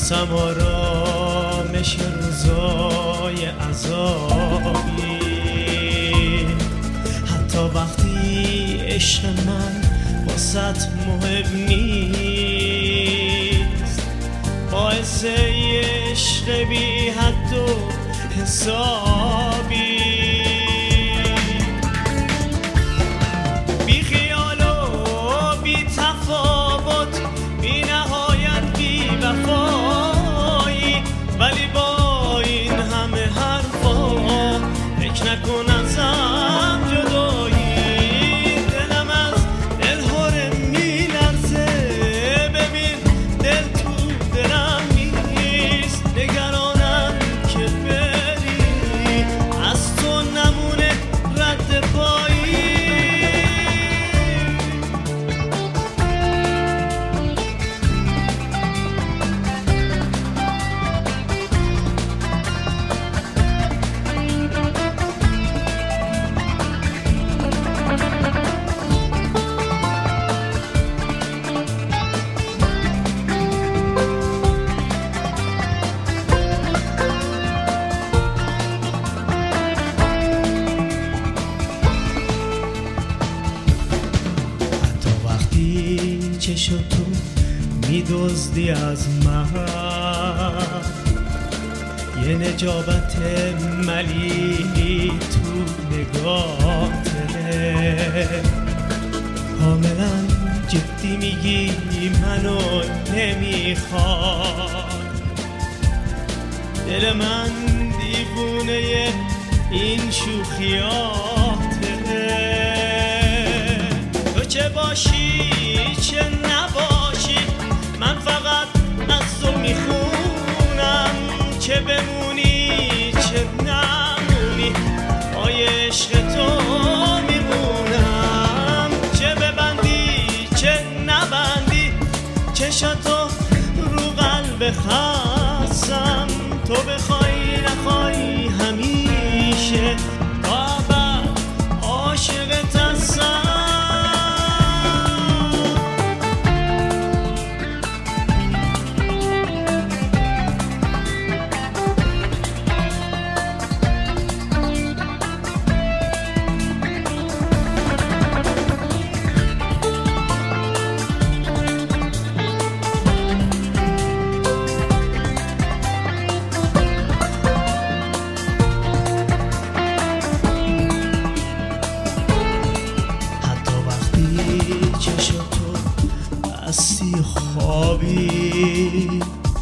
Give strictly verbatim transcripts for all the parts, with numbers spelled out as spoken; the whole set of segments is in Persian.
واسم آرامش روزای عذابی، حتی وقتی عشق من واسط مهم نیست، باعث عشق بی حد و حسابی، بی خیال و بی تفاوت، بی نهایت بی وفایی، ولی با این همه حرفا فکر نکن ازم جدایی، دلم از دل هره میلرزه، ببین دل تو دلم نیست، نگرانم که بری از تو نمونه رد پایی. چشم تو میدزدی از من یه نجابت ملی تو نگاهته، کاملا جدی میگی منو نمیخواد، دل من دیوونه این شوخیاته، تو چه باشی چه نباشی من فقط از تو میخونم، چه بمونی چه نمونی پای عشق تو میمونم، چه ببندی چه نبندی چشاتو رو قلب خستم، تو بخوای نخوای همیشه تا ابد عاشقت هستم. بستی خوابی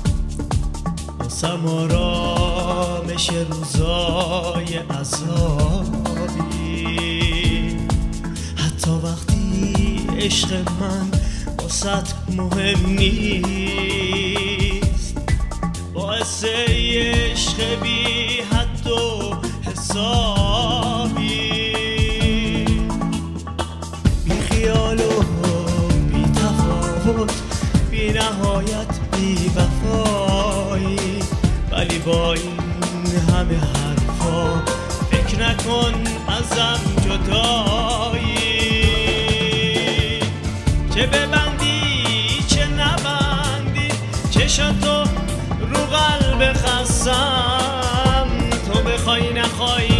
واسم آرامش روزای عذابی، حتی وقتی عشق من واسط مهم نیست، باعث عشق بی حد و حسابی، بی خیال و بی نهایت بی وفایی، ولی با این همه حرفا فکر نکن ازم جدایی، چه ببندی چه نبندی چشاتو رو قلب خستم، تو بخوای نخوای